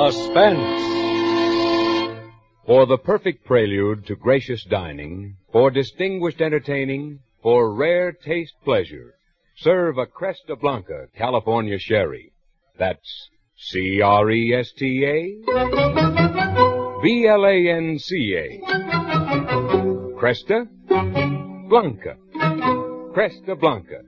Suspense. For the perfect prelude to gracious dining, for distinguished entertaining, for rare taste pleasure, serve a Cresta Blanca California Sherry. That's C-R-E-S-T-A B-L-A-N-C-A. Cresta Blanca. Cresta Blanca.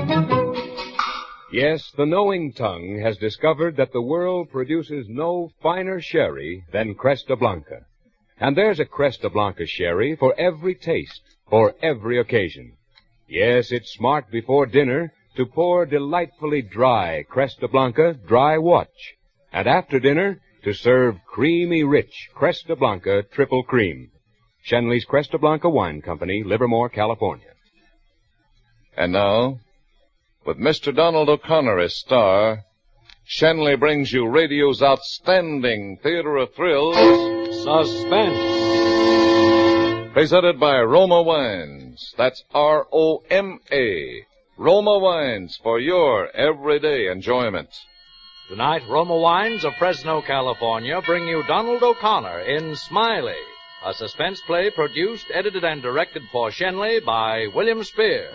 Yes, the knowing tongue has discovered that the world produces no finer sherry than Cresta Blanca. And there's a Cresta Blanca sherry for every taste, for every occasion. Yes, it's smart before dinner to pour delightfully dry Cresta Blanca dry watch. And after dinner, to serve creamy rich Cresta Blanca triple cream. Shenley's Cresta Blanca Wine Company, Livermore, California. And now, with Mr. Donald O'Connor as star, Shenley brings you radio's outstanding theater of thrills, Suspense. Presented by Roma Wines. That's R-O-M-A. Roma Wines for your everyday enjoyment. Tonight, Roma Wines of Fresno, California, bring you Donald O'Connor in Smiley, a suspense play produced, edited, and directed for Shenley by William Spear.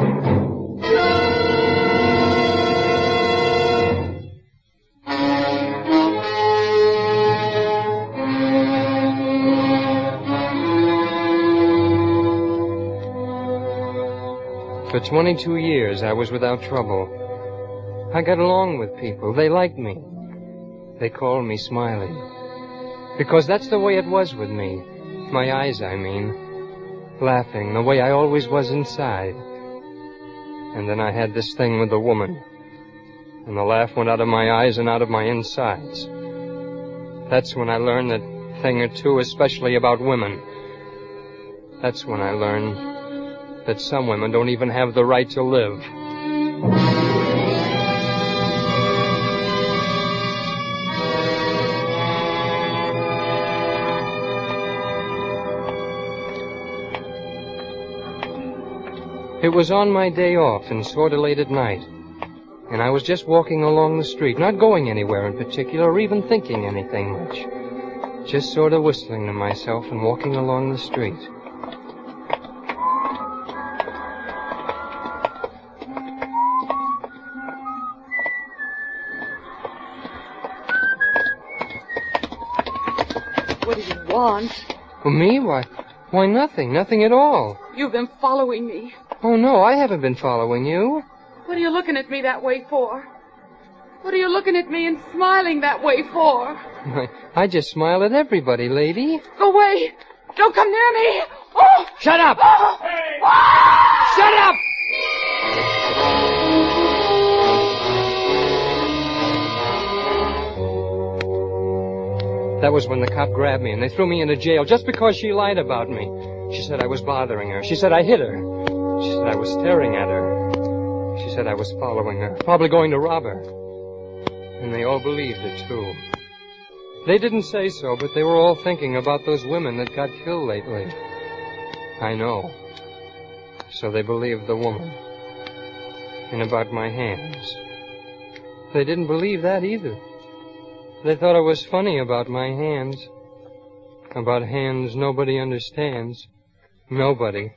For 22 years, I was without trouble. I got along with people. They liked me. They called me Smiley. Because that's the way it was with me. My eyes, I mean. Laughing, the way I always was inside. And then I had this thing with the woman. And the laugh went out of my eyes and out of my insides. That's when I learned that thing or two, especially about women. That's when I learned that some women don't even have the right to live. It was on my day off and sort of late at night. And I was just walking along the street, not going anywhere in particular or even thinking anything much. Just sort of whistling to myself and walking along the street. What do you want? Well, me? Why, nothing. Nothing at all. You've been following me. Oh, no, I haven't been following you. What are you looking at me that way for? What are you looking at me and smiling that way for? I just smile at everybody, lady. Go away! Don't come near me! Oh! Shut up! Oh! Hey! Oh! Shut up! That was when the cop grabbed me and they threw me into jail just because she lied about me. She said I was bothering her. She said I hit her. She said I was staring at her. She said I was following her, probably going to rob her. And they all believed it, too. They didn't say so, but they were all thinking about those women that got killed lately. I know. So they believed the woman. And about my hands. They didn't believe that either. They thought it was funny about my hands. About hands nobody understands. Nobody.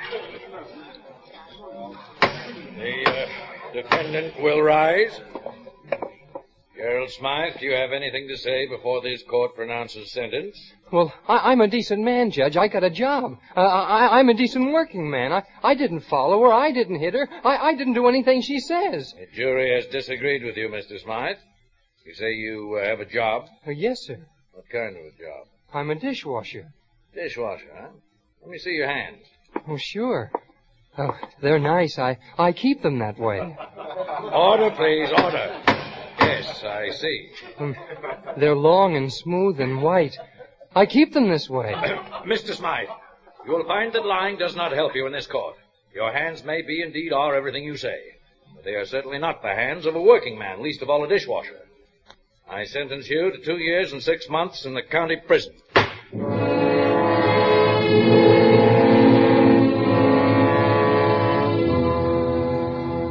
The defendant will rise. Gerald Smythe, do you have anything to say before this court pronounces sentence? Well, I'm a decent man, Judge. I got a job. I'm a decent working man. I didn't follow her. I didn't hit her. I didn't do anything she says. The jury has disagreed with you, Mr. Smythe. You say you have a job? Yes, sir. What kind of a job? I'm a dishwasher. Dishwasher, huh? Let me see your hands. Oh, sure. Oh, they're nice. I keep them that way. Order, please, order. Yes, I see. They're long and smooth and white. I keep them this way. Mr. Smythe, you will find that lying does not help you in this court. Your hands may be, indeed, are everything you say. But they are certainly not the hands of a working man, least of all a dishwasher. I sentence you to 2 years and 6 months in the county prison.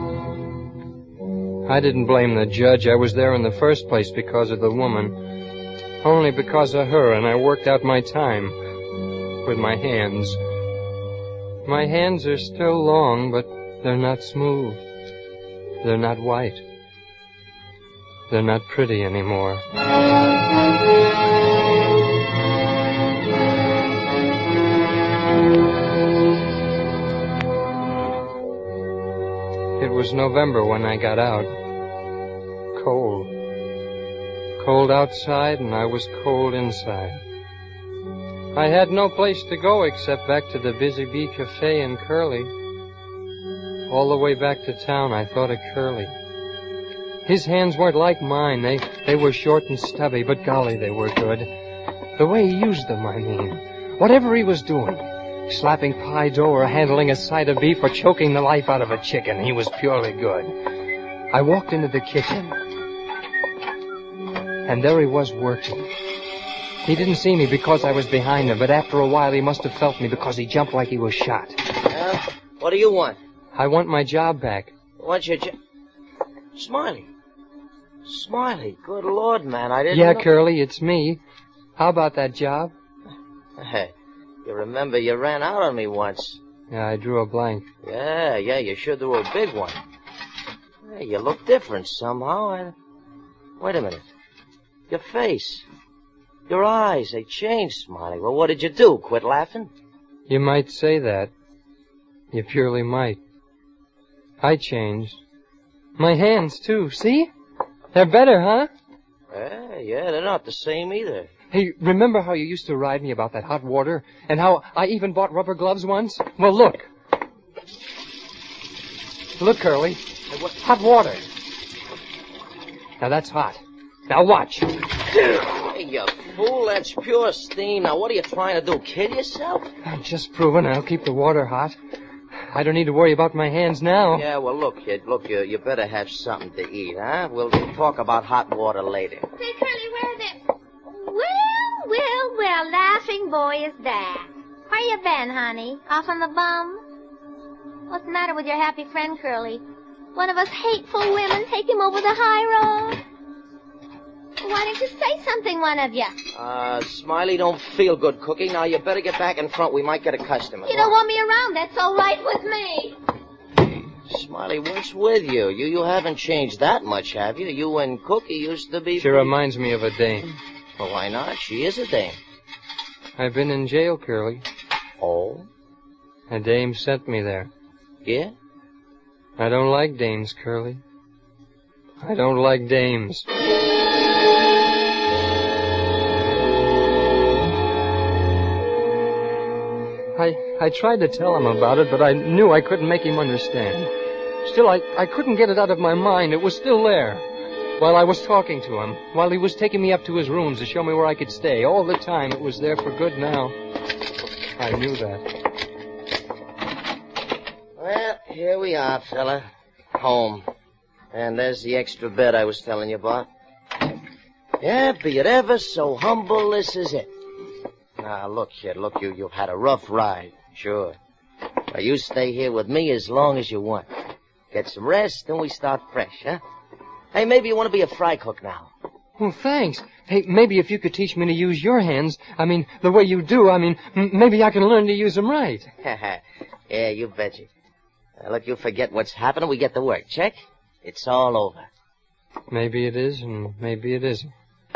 I didn't blame the judge. I was there in the first place because of the woman. Only because of her, and I worked out my time with my hands. My hands are still long, but they're not smooth. They're not white. They're not pretty anymore. It was November when I got out. Cold. Cold outside, and I was cold inside. I had no place to go except back to the Busy Bee Cafe in Curly. All the way back to town, I thought of Curly. His hands weren't like mine. They were short and stubby, but golly, they were good. The way he used them, I mean. Whatever he was doing, slapping pie dough or handling a side of beef or choking the life out of a chicken, he was purely good. I walked into the kitchen, and there he was working. He didn't see me because I was behind him, but after a while he must have felt me because he jumped like he was shot. What do you want? I want my job back. Want your job? Smiley. Smiley, good Lord, man, I didn't Yeah, know... Curly, it's me. How about that job? Hey, you remember you ran out on me once. Yeah, I drew a blank. Yeah, you sure drew a big one. Hey, you look different somehow. Wait a minute. Your face. Your eyes, they changed, Smiley. Well, what did you do? Quit laughing? You might say that. You purely might. I changed. My hands, too. See? They're better, huh? Yeah, they're not the same either. Hey, remember how you used to ride me about that hot water? And how I even bought rubber gloves once? Well, look. Look, Curly. Hot water. Now, that's hot. Now, watch. Hey, you fool, that's pure steam. Now, what are you trying to do, kill yourself? I'm just proving I'll keep the water hot. I don't need to worry about my hands now. Yeah, well, look, kid, you better have something to eat, huh? We'll talk about hot water later. Say, Curly, where are they? Well, laughing boy is back. Where you been, honey? Off on the bum? What's the matter with your happy friend, Curly? One of us hateful women take him over the high road? Why don't you say something, one of you? Smiley don't feel good cooking. Now, you better get back in front. We might get a customer. You don't want me around. That's all right with me. Smiley, what's with you? You haven't changed that much, have you? You and Cookie used to be... She reminds me of a dame. Well, why not? She is a dame. I've been in jail, Curly. Oh? A dame sent me there. Yeah? I don't like dames, Curly. I don't like dames. I tried to tell him about it, but I knew I couldn't make him understand. Still, I couldn't get it out of my mind. It was still there. While I was talking to him, while he was taking me up to his rooms to show me where I could stay, all the time it was there for good now. I knew that. Well, here we are, fella. Home. And there's the extra bed I was telling you about. Yeah, be it ever so humble, this is it. Now, look, kid, you've had a rough ride. Sure. Now, you stay here with me as long as you want. Get some rest, then we start fresh, huh? Hey, maybe you want to be a fry cook now. Well, thanks. Hey, maybe if you could teach me to use your hands, the way you do, maybe I can learn to use them right. Yeah, you betcha. Look, you forget what's happening, we get to work. Check? It's all over. Maybe it is, and maybe it isn't.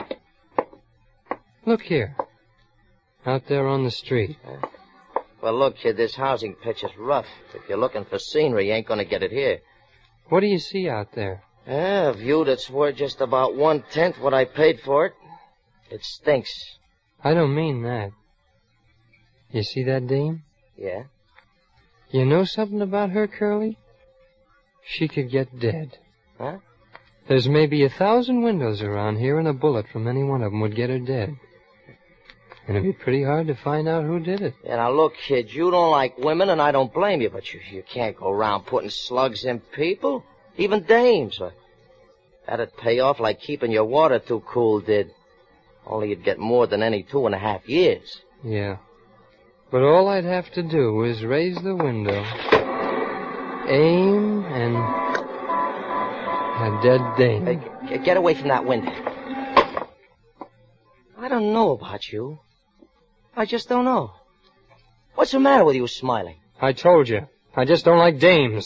Look here. Out there on the street. Well, look, kid, this housing pitch is rough. If you're looking for scenery, you ain't gonna get it here. What do you see out there? A view that's worth just about 1/10 what I paid for it. It stinks. I don't mean that. You see that dame? Yeah? You know something about her, Curly? She could get dead. Huh? There's maybe 1,000 windows around here, and a bullet from any one of them would get her dead. And it'd be pretty hard to find out who did it. Yeah, now look, kid, you don't like women, and I don't blame you, but you can't go around putting slugs in people. Even dames. That'd pay off like keeping your water too cool did. Only you'd get more than any 2.5 years. Yeah. But all I'd have to do is raise the window, aim, and a dead dame. Hey, get away from that window. don't know about you. I just don't know. What's the matter with you, Smiley? I told you. I just don't like dames.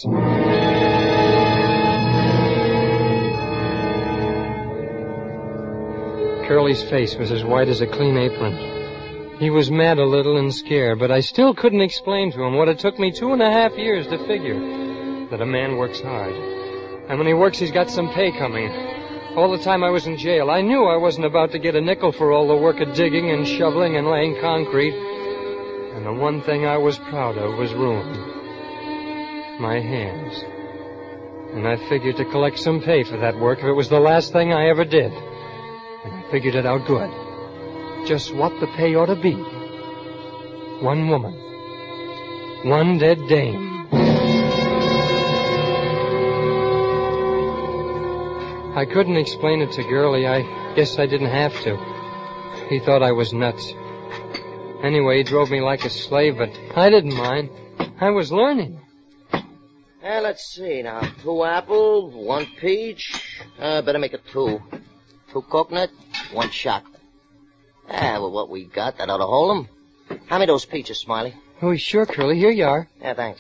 Curly's face was as white as a clean apron. He was mad a little and scared, but I still couldn't explain to him what it took me 2.5 years to figure. That a man works hard. And when he works, he's got some pay coming. All the time I was in jail, I knew I wasn't about to get a nickel for all the work of digging and shoveling and laying concrete. And the one thing I was proud of was ruined. My hands. And I figured to collect some pay for that work if it was the last thing I ever did. And I figured it out good. Just what the pay ought to be. 1 woman. 1 dead dame. I couldn't explain it to Gurley. I guess I didn't have to. He thought I was nuts. Anyway, he drove me like a slave, but I didn't mind. I was learning. Let's see now. 2 apple, 1 peach. Better make it 2. 2 coconut, 1 chocolate. Well, what we got, that ought to hold 'em. Hand me those peaches, Smiley. Oh, sure, Curly. Here you are. Yeah, thanks.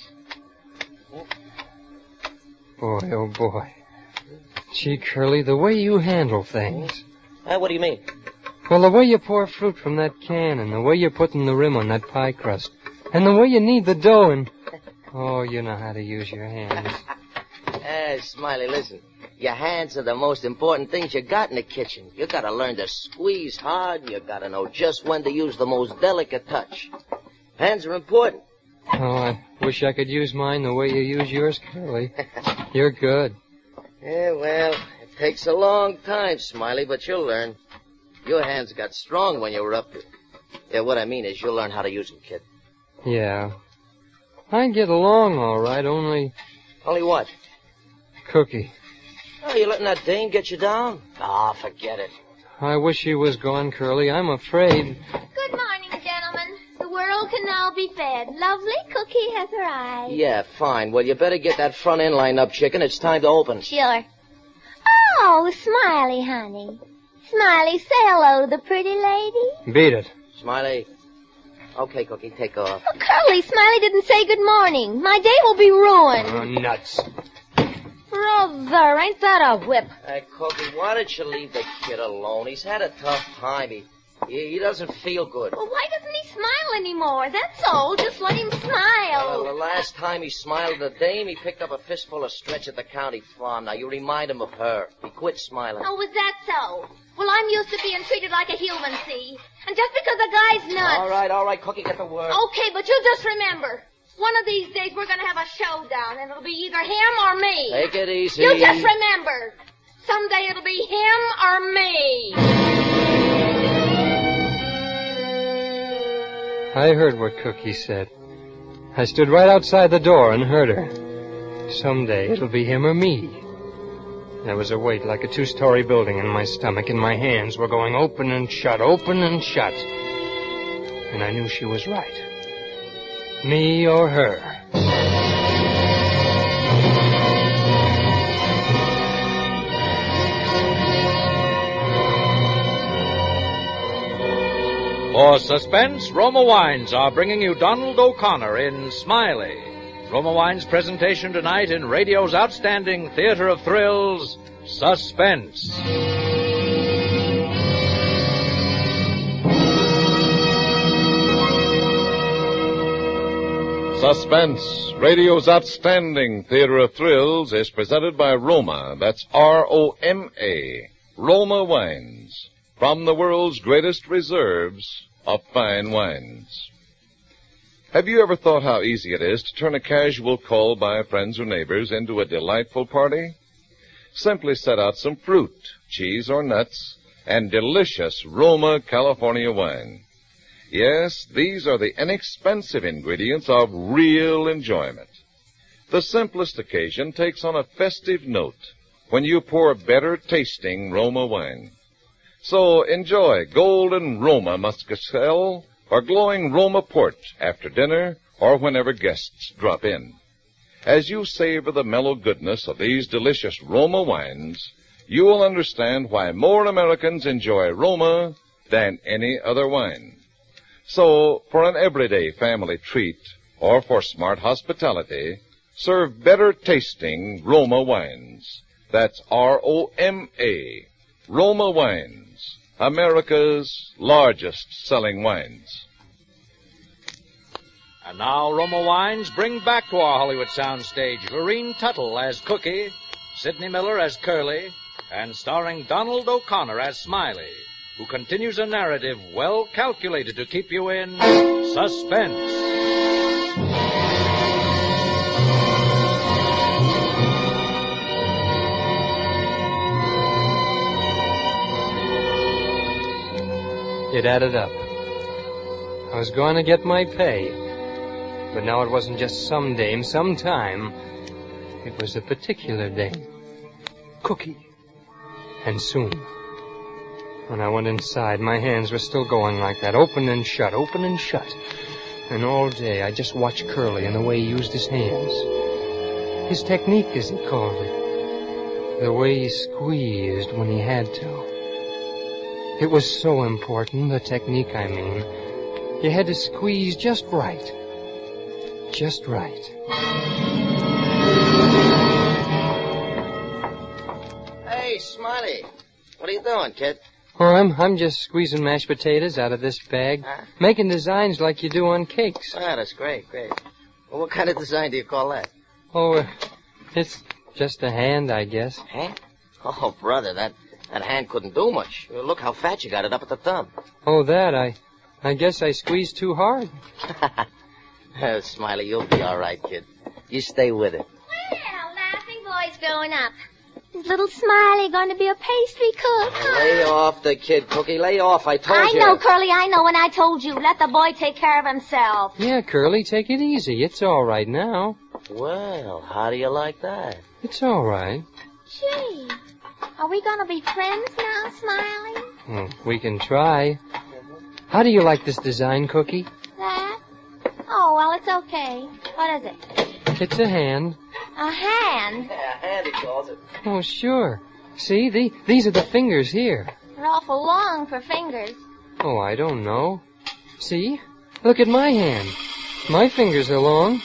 Boy, oh, boy. Gee, Curly, the way you handle things. What do you mean? Well, the way you pour fruit from that can, and the way you're putting the rim on that pie crust, and the way you knead the dough, and... Oh, you know how to use your hands. Smiley, listen. Your hands are the most important things you got in the kitchen. You gotta learn to squeeze hard. You gotta know just when to use the most delicate touch. Hands are important. Oh, I wish I could use mine the way you use yours, Curly. You're good. Yeah, well, it takes a long time, Smiley, but you'll learn. Your hands got strong when you were up to it. Yeah, what I mean is you'll learn how to use them, kid. Yeah. I get along all right, only... Only what? Cookie. Oh, you letting that dame get you down? Forget it. I wish she was gone, Curly. I'm afraid. Good morning, gentlemen. The world can now be fed. Lovely Cookie has arrived. Yeah, fine. Well, you better get that front end lined up, chicken. It's time to open. Sure. Oh, Smiley, honey. Smiley, say hello to the pretty lady. Beat it. Smiley. Okay, Cookie, take off. Oh, Curly, Smiley didn't say good morning. My day will be ruined. Oh, nuts. Brother, ain't that a whip? Hey, Cookie, why don't you leave the kid alone? He's had a tough time. He doesn't feel good. Well, why doesn't he smile anymore? That's all. Just let him smile. Well, the last time he smiled at the dame, he picked up a fistful of stretch at the county farm. Now, you remind him of her. He quit smiling. Oh, was that so? Well, I'm used to being treated like a human, see? And just because a guy's nuts... All right, Cookie, get to work. Okay, but you just remember... One of these days we're going to have a showdown, and it'll be either him or me. Take it easy. You just remember. Someday it'll be him or me. I heard what Cookie said. I stood right outside the door and heard her. Someday it'll be him or me. There was a weight like a 2-story building in my stomach, and my hands were going open and shut, open and shut. And I knew she was right. Me or her. For suspense, Roma Wines are bringing you Donald O'Connor in Smiley. Roma Wines' presentation tonight in radio's outstanding theater of thrills, Suspense. Suspense, radio's outstanding theater of thrills, is presented by Roma. That's R-O-M-A. Roma Wines. From the world's greatest reserves of fine wines. Have you ever thought how easy it is to turn a casual call by friends or neighbors into a delightful party? Simply set out some fruit, cheese or nuts, and delicious Roma California wine. Yes, these are the inexpensive ingredients of real enjoyment. The simplest occasion takes on a festive note when you pour better tasting Roma wine. So enjoy golden Roma Muscatel or glowing Roma Port after dinner or whenever guests drop in. As you savor the mellow goodness of these delicious Roma wines, you will understand why more Americans enjoy Roma than any other wine. So, for an everyday family treat or for smart hospitality, serve better tasting Roma wines. That's R-O-M-A. Roma Wines, America's largest selling wines. And now Roma Wines bring back to our Hollywood soundstage Lorene Tuttle as Cookie, Sidney Miller as Curly, and starring Donald O'Connor as Smiley, who continues a narrative well calculated to keep you in suspense. It added up. I was going to get my pay. But now it wasn't just some dame, sometime. It was a particular dame. Cookie. And soon. When I went inside, my hands were still going like that, open and shut, open and shut. And all day I just watched Curly and the way he used his hands. His technique, as he called it. The way he squeezed when he had to. It was so important, the technique, I mean. You had to squeeze just right. Just right. Hey, Smiley. What are you doing, kid? Oh, I'm just squeezing mashed potatoes out of this bag. Making designs like you do on cakes. Ah, that's great, great. Well, what kind of design do you call that? Oh, it's just a hand, I guess. Hand? Oh, brother, that hand couldn't do much. Look how fat you got it up at the thumb. Oh, that, I guess I squeezed too hard. Oh, Smiley, you'll be all right, kid. You stay with it. Well, laughing boy's growing up. Is little Smiley going to be a pastry cook? Lay off the kid, Cookie. Lay off, I told you. I know, Curly, I know, and I told you. Let the boy take care of himself. Yeah, Curly, take it easy. It's all right now. Well, how do you like that? It's all right. Gee, are we going to be friends now, Smiley? We can try. How do you like this design, Cookie? That? Oh, well, it's okay. What is it? It's a hand. A hand? Yeah, hand, he calls it. Oh, sure. See, these are the fingers here. They're awful long for fingers. Oh, I don't know. See? Look at my hand. My fingers are long.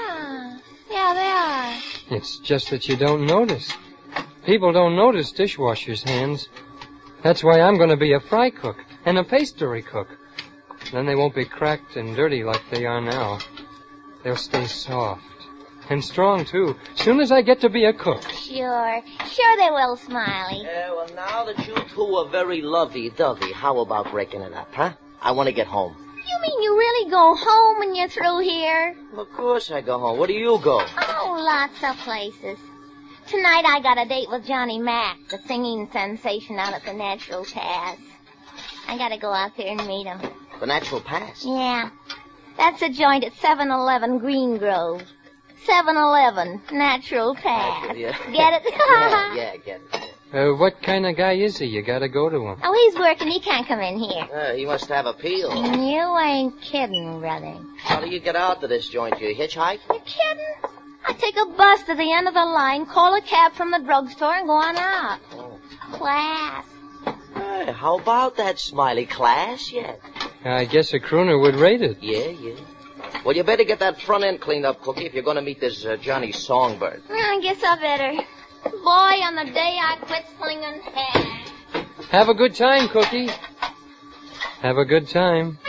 Yeah, they are. It's just that you don't notice. People don't notice dishwashers' hands. That's why I'm going to be a fry cook and a pastry cook. Then they won't be cracked and dirty like they are now. They'll stay soft. And strong, too, soon as I get to be a cook. Sure they will, Smiley. Well, now that you two are very lovey-dovey, how about breaking it up, huh? I want to get home. You mean you really go home when you're through here? Of course I go home. Where do you go? Oh, lots of places. Tonight I got a date with Johnny Mack, the singing sensation out at the Natural Pass. I gotta go out there and meet him. The Natural Pass? Yeah. That's a joint at 7-Eleven Green Grove. 7-Eleven, Natural Pass. Yeah. Get it? yeah, get it. What kind of guy is he? You gotta go to him. Oh, he's working. He can't come in here. He must have appeal. You ain't kidding, brother. How do you get out to this joint? You hitchhike? You kidding? I take a bus to the end of the line, call a cab from the drugstore, and go on out. Oh. Class. Hey, how about that, Smiley? Class yet? I guess a crooner would rate it. Yeah. Well, you better get that front end cleaned up, Cookie, if you're going to meet this Johnny Songbird. I guess I better. Boy, on the day I quit slinging hair. Have a good time, Cookie. Have a good time.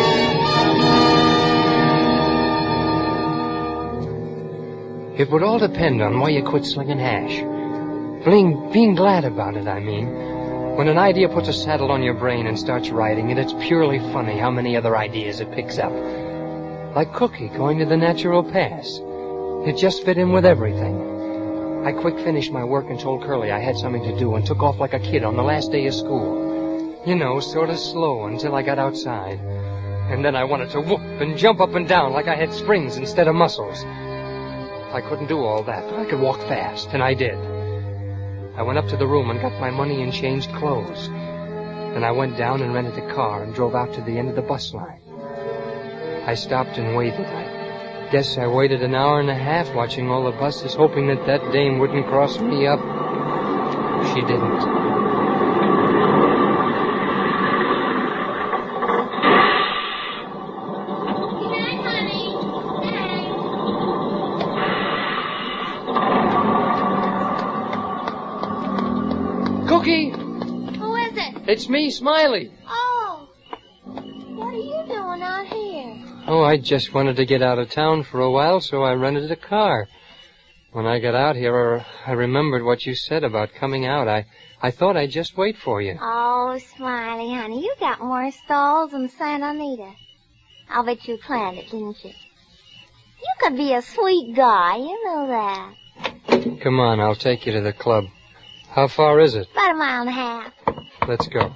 It would all depend on why you quit slinging hash. Being glad about it, I mean. When an idea puts a saddle on your brain and starts riding it, it's purely funny how many other ideas it picks up. Like Cookie going to the Natural Pass. It just fit in with everything. I quick finished my work and told Curly I had something to do and took off like a kid on the last day of school. You know, sort of slow until I got outside. And then I wanted to whoop and jump up and down like I had springs instead of muscles. I couldn't do all that, but I could walk fast, and I did. I went up to the room and got my money and changed clothes. Then I went down and rented a car and drove out to the end of the bus line. I stopped and waited. I guess I waited an hour and a half watching all the buses, hoping that dame wouldn't cross me up. She didn't. It's me, Smiley. Oh. What are you doing out here? Oh, I just wanted to get out of town for a while, so I rented a car. When I got out here, I remembered what you said about coming out. I thought I'd just wait for you. Oh, Smiley, honey, you got more stalls than Santa Anita. I'll bet you planned it, didn't you? You could be a sweet guy, you know that. Come on, I'll take you to the club. How far is it? About a mile and a half. Let's go.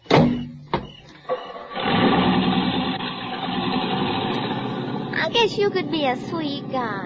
I guess you could be a sweet guy.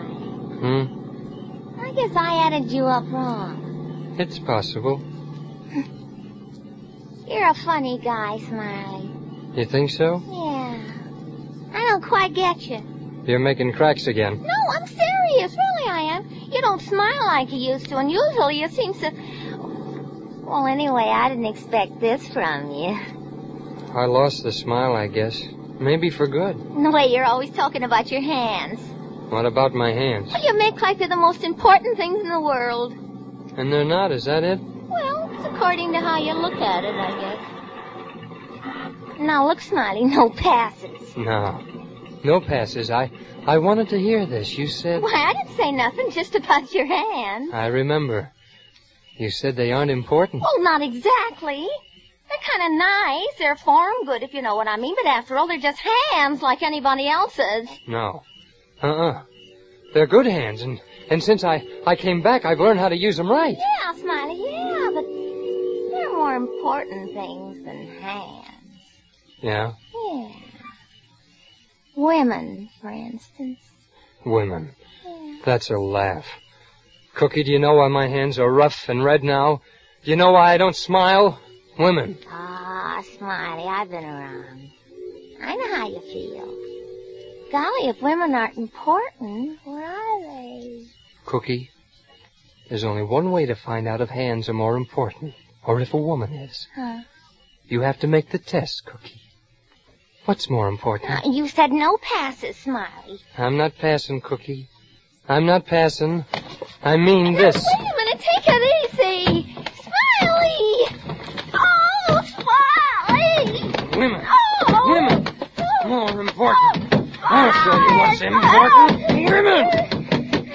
I guess I added you up wrong. It's possible. You're a funny guy, Smiley. You think so? Yeah. I don't quite get you. You're making cracks again. No, I'm serious. Really, I am. You don't smile like you used to, and usually you seem so... Well, anyway, I didn't expect this from you. I lost the smile, I guess. Maybe for good. The way you're always talking about your hands. What about my hands? Well, you make like they're the most important things in the world. And they're not, is that it? Well, it's according to how you look at it, I guess. Now, look, Smiley, no passes. No. No passes. I wanted to hear this. You said... Why, I didn't say nothing just about your hands. I remember. You said they aren't important. Well, not exactly. They're kind of nice. They're form good, if you know what I mean. But after all, they're just hands like anybody else's. No. They're good hands, and since I came back, I've learned how to use them right. Yeah, Smiley, yeah, but they're more important things than hands. Yeah? Yeah. Women, for instance. Women. Yeah. That's a laugh. Cookie, do you know why my hands are rough and red now? Do you know why I don't smile? Women. Ah, Smiley, I've been around. I know how you feel. Golly, if women aren't important, where are they? Cookie, there's only one way to find out if hands are more important, or if a woman is. Huh? You have to make the test, Cookie. What's more important? You said no passes, Smiley. I'm not passing, Cookie. I'm not passing. I mean this. Wait a minute, take it easy. Smiley! Oh, Smiley! Women. Oh! Women. More important. I'll show you what's important. Women.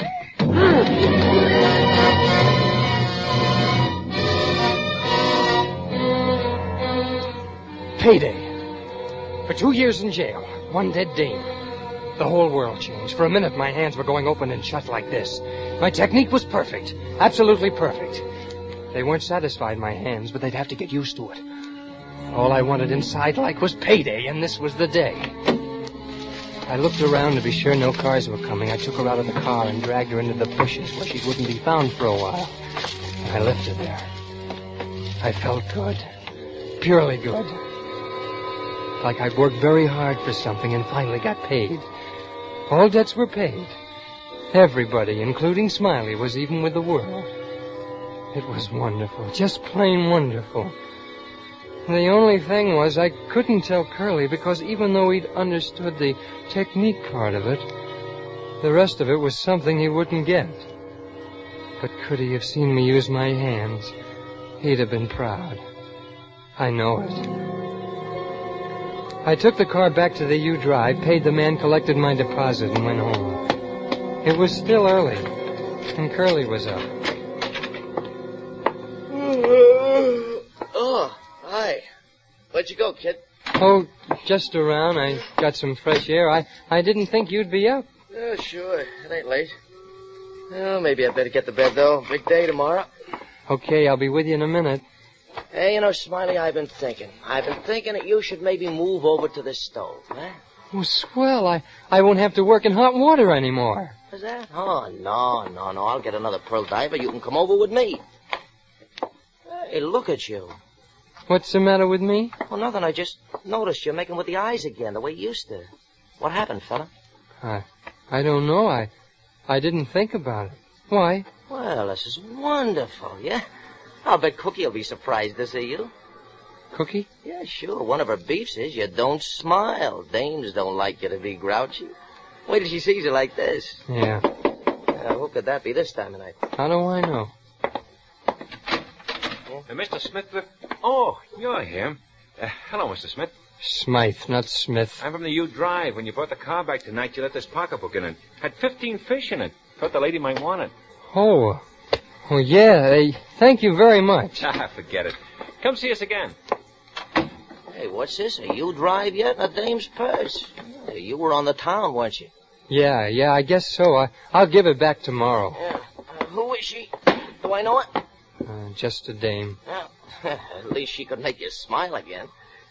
Payday. For 2 years in jail, one dead dame. The whole world changed. For a minute, my hands were going open and shut like this. My technique was perfect. Absolutely perfect. They weren't satisfied, my hands, but they'd have to get used to it. All I wanted inside like was payday, and this was the day. I looked around to be sure no cars were coming. I took her out of the car and dragged her into the bushes where she wouldn't be found for a while. I left her there. I felt good. Purely good. Like I'd worked very hard for something and finally got paid. All debts were paid. Everybody, including Smiley, was even with the world. It was wonderful. Just plain wonderful. The only thing was I couldn't tell Curly because even though he'd understood the technique part of it, the rest of it was something he wouldn't get. But could he have seen me use my hands, he'd have been proud. I know it. I took the car back to the U Drive, paid the man, collected my deposit, and went home. It was still early, and Curly was up. Oh, hi. Where'd you go, kid? Oh, just around. I got some fresh air. I didn't think you'd be up. Yeah, sure. It ain't late. Well, maybe I'd better get to bed, though. Big day tomorrow. Okay, I'll be with you in a minute. Hey, you know, Smiley, I've been thinking that you should maybe move over to the stove, huh? Oh, swell. I won't have to work in hot water anymore. What's that? Oh, no. I'll get another pearl diver. You can come over with me. Hey, look at you. What's the matter with me? Well, nothing. I just noticed you're making with the eyes again, the way you used to. What happened, fella? I don't know. I didn't think about it. Why? Well, this is wonderful, yeah? I'll bet Cookie will be surprised to see you. Cookie? Yeah, sure. One of her beefs is you don't smile. Dames don't like you to be grouchy. Wait till she sees you like this. Yeah. Who could that be this time of night? How do I know? Mr. Smith, oh, you're here. Hello, Mr. Smith. Smythe, not Smith. I'm from the U Drive. When you brought the car back tonight, you left this pocketbook in it. Had 15 fish in it. Thought the lady might want it. Oh, yeah. Thank you very much. Forget it. Come see us again. Hey, what's this? A U-Drive yet? A dame's purse. Hey, you were on the town, weren't you? Yeah, I guess so. I'll give it back tomorrow. Yeah. Who is she? Do I know it? Just a dame. Well, at least she could make you smile again.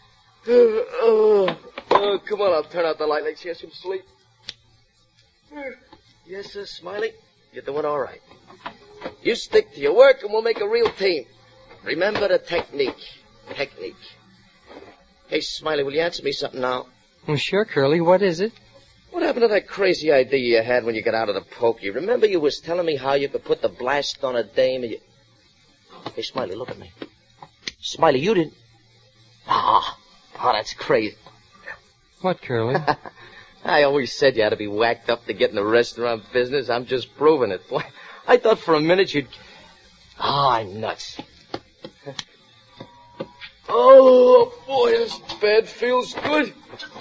Come on, I'll turn out the light. Let's get some sleep. Yes, sir, Smiley. You're doing all right. You stick to your work and we'll make a real team. Remember the technique. Hey, Smiley, will you answer me something now? Well, sure, Curly. What is it? What happened to that crazy idea you had when you got out of the pokey? Remember you was telling me how you could put the blast on a dame and you... Hey, Smiley, look at me. Smiley, you didn't... Oh, that's crazy. What, Curly? I always said you had to be whacked up to get in the restaurant business. I'm just proving it. I thought for a minute you'd... Oh, I'm nuts. Oh, boy, this bed feels good.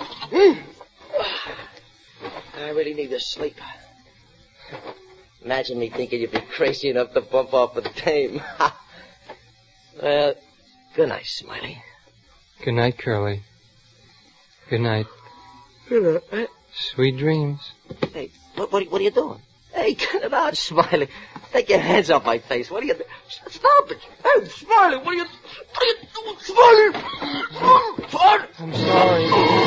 I really need to sleep. Imagine me thinking you'd be crazy enough to bump off a dame. Well, good night, Smiley. Good night, Curly. Good night. Good night. Sweet dreams. Hey, what are you doing? Hey, cut it out, Smiley. Take your hands off my face. What are you doing? Stop it. Hey, Smiley, what are you doing? Smiley! I'm sorry.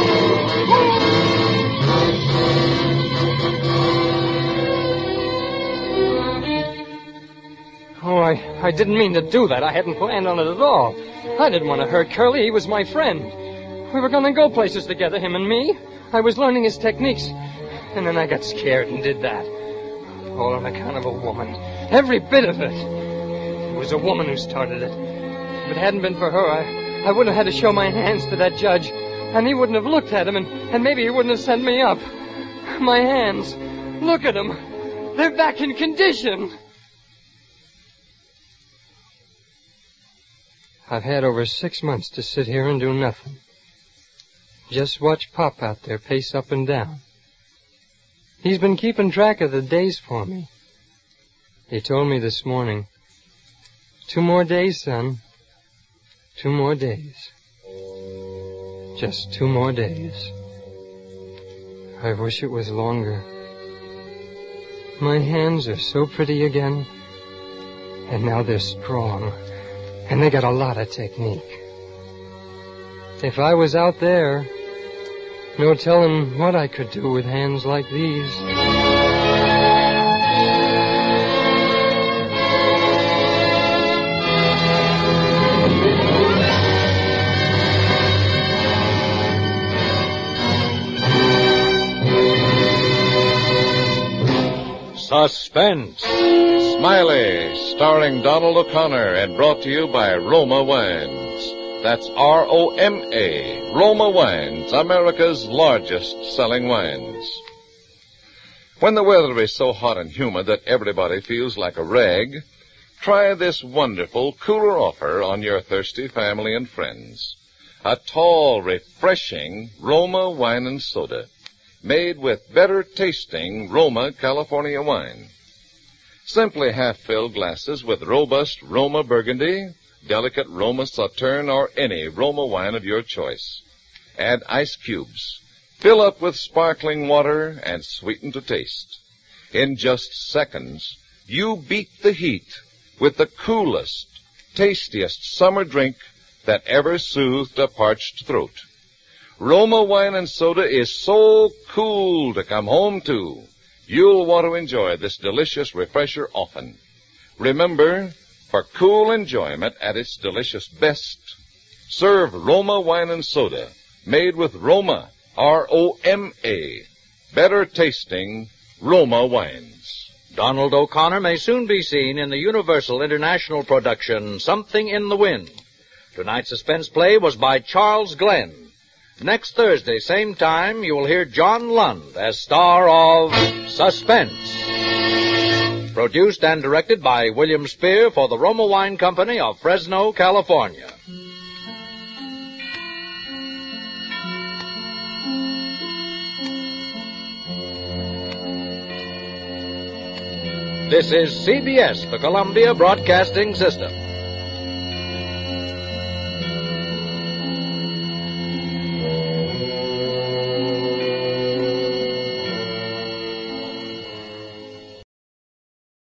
Oh, I didn't mean to do that. I hadn't planned on it at all. I didn't want to hurt Curly. He was my friend. We were going to go places together, him and me. I was learning his techniques. And then I got scared and did that. All on account of a woman. Every bit of it. It was a woman who started it. If it hadn't been for her, I wouldn't have had to show my hands to that judge. And he wouldn't have looked at them, and maybe he wouldn't have sent me up. My hands. Look at them. They're back in condition. I've had over 6 months to sit here and do nothing. Just watch Pop out there pace up and down. He's been keeping track of the days for me. He told me this morning, 2 more days, son. 2 more days. Just 2 more days. I wish it was longer. My hands are so pretty again. And now they're strong. And they got a lot of technique. If I was out there, no telling what I could do with hands like these. Suspense. Smiley, starring Donald O'Connor and brought to you by Roma Wines. That's R-O-M-A, Roma Wines, America's largest selling wines. When the weather is so hot and humid that everybody feels like a rag, try this wonderful cooler offer on your thirsty family and friends. A tall, refreshing Roma wine and soda, made with better tasting Roma California wine. Simply half-filled glasses with robust Roma Burgundy, delicate Roma Sauterne, or any Roma wine of your choice. Add ice cubes. Fill up with sparkling water and sweeten to taste. In just seconds, you beat the heat with the coolest, tastiest summer drink that ever soothed a parched throat. Roma wine and soda is so cool to come home to. You'll want to enjoy this delicious refresher often. Remember, for cool enjoyment at its delicious best, serve Roma wine and soda, made with Roma, R-O-M-A, better tasting Roma wines. Donald O'Connor may soon be seen in the Universal International production, Something in the Wind. Tonight's suspense play was by Charles Glenn. Next Thursday, same time, you will hear John Lund as star of Suspense. Produced and directed by William Spear for the Roma Wine Company of Fresno, California. This is CBS, the Columbia Broadcasting System.